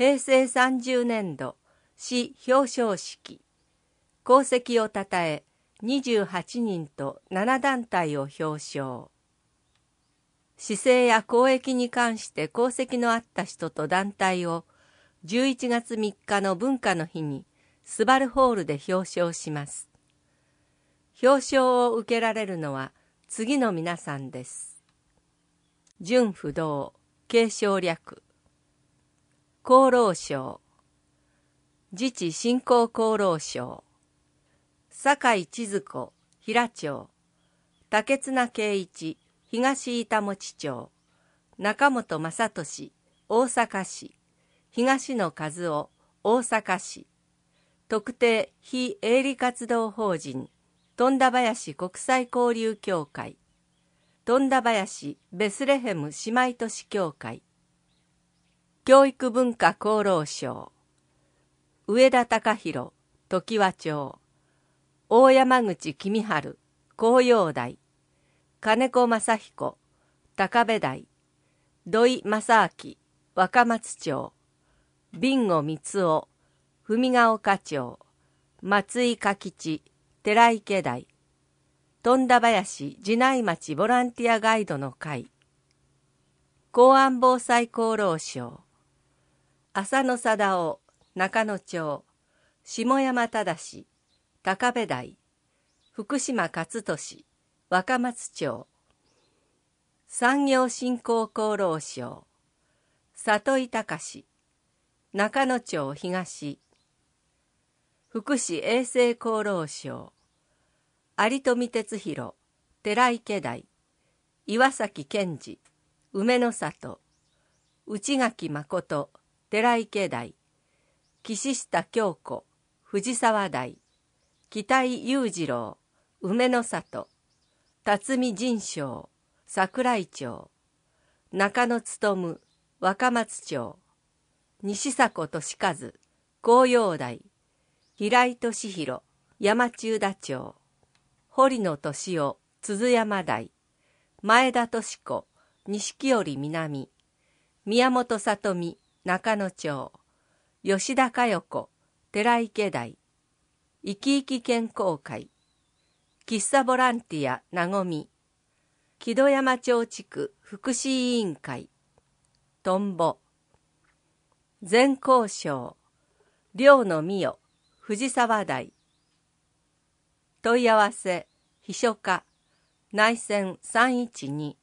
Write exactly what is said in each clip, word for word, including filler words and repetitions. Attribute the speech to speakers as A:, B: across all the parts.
A: へいせいさんじゅうねんど市表彰式、功績をたたえにじゅうはちにんとななだんたいを表彰。市政や公益に関して功績のあった人と団体をじゅういちがつみっかの文化の日にスバルホールで表彰します。表彰を受けられるのは次の皆さんです。準不動、継承略、厚労省、自治振興厚労省、酒井千鶴子、平町、竹綱圭一、東板持町、中本正俊、大阪市、東野和夫、大阪市、特定非営利活動法人富田林国際交流協会、富田林ベスレヘム姉妹都市協会、教育文化厚労省、上田隆弘、常盤町、大山口公春、紅葉台、金子正彦、高部台、土井正明、若松町、備後光雄、文ヶ丘町、松井嘉吉、寺池台、富田林寺内町ボランティアガイドの会、公安防災厚労省、浅野貞夫、中野町、下山正、高部台、福島勝利、若松町、産業振興厚労省、里井隆、中野町東、福祉衛生厚労省、有富哲弘、寺池台、岩崎健二、梅の里、内垣誠、寺池台、岸下京子、藤沢台、北井裕次郎、梅の里、辰巳仁昌、桜井町、中野勉、若松町、西迫俊和、紅葉台、平井俊弘、山中田町、堀野俊夫、鈴山台、前田敏子、錦織南、宮本里美、中野町、吉田佳代子、寺池台、いきいき健康会、喫茶ボランティアなごみ、木戸山町地区福祉委員会、トンボ、全校省、寮の美代、藤沢台、問い合わせ、秘書課、内線さんいちに、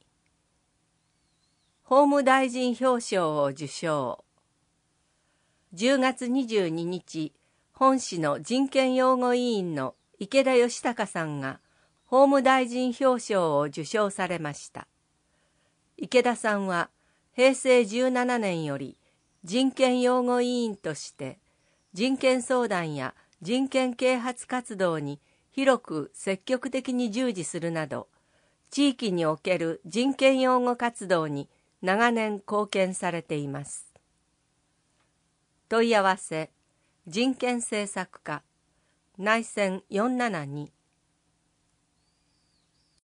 A: 法務大臣表彰を受賞。じゅうがつにじゅうににち、本市の人権擁護委員の池田義孝さんが法務大臣表彰を受賞されました。池田さんはへいせいじゅうななねんより人権擁護委員として人権相談や人権啓発活動に広く積極的に従事するなど、地域における人権擁護活動に長年貢献されています。問い合わせ、人権政策課、内線よんななに、